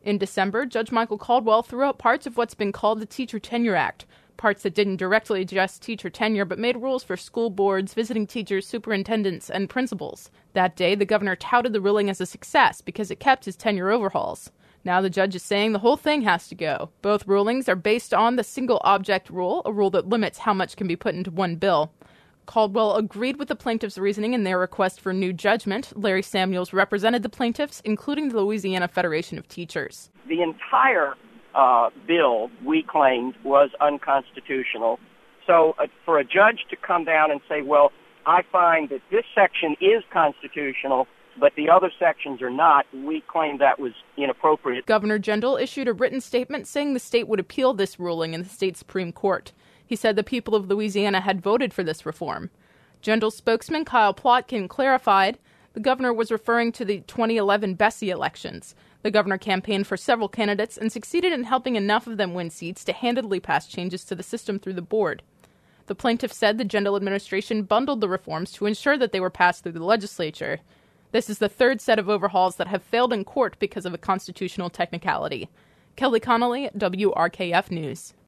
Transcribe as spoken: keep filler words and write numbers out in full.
In December, Judge Michael Caldwell threw out parts of what's been called the Teacher Tenure Act, parts that didn't directly address teacher tenure but made rules for school boards, visiting teachers, superintendents, and principals. That day, the governor touted the ruling as a success because it kept his tenure overhauls. Now the judge is saying the whole thing has to go. Both rulings are based on the single object rule, a rule that limits how much can be put into one bill. Caldwell agreed with the plaintiffs' reasoning in their request for new judgment. Larry Samuels represented the plaintiffs, including the Louisiana Federation of Teachers. The entire uh, bill, we claimed, was unconstitutional. So uh, for a judge to come down and say, well, I find that this section is constitutional, but the other sections are not, we claim that was inappropriate. Governor Jindal issued a written statement saying the state would appeal this ruling in the state Supreme Court. He said the people of Louisiana had voted for this reform. Jindal's spokesman Kyle Plotkin clarified the governor was referring to the twenty eleven Bessie elections. The governor campaigned for several candidates and succeeded in helping enough of them win seats to handedly pass changes to the system through the board. The plaintiff said the Jindal administration bundled the reforms to ensure that they were passed through the legislature. This is the third set of overhauls that have failed in court because of a constitutional technicality. Kelly Connolly, W R K F News.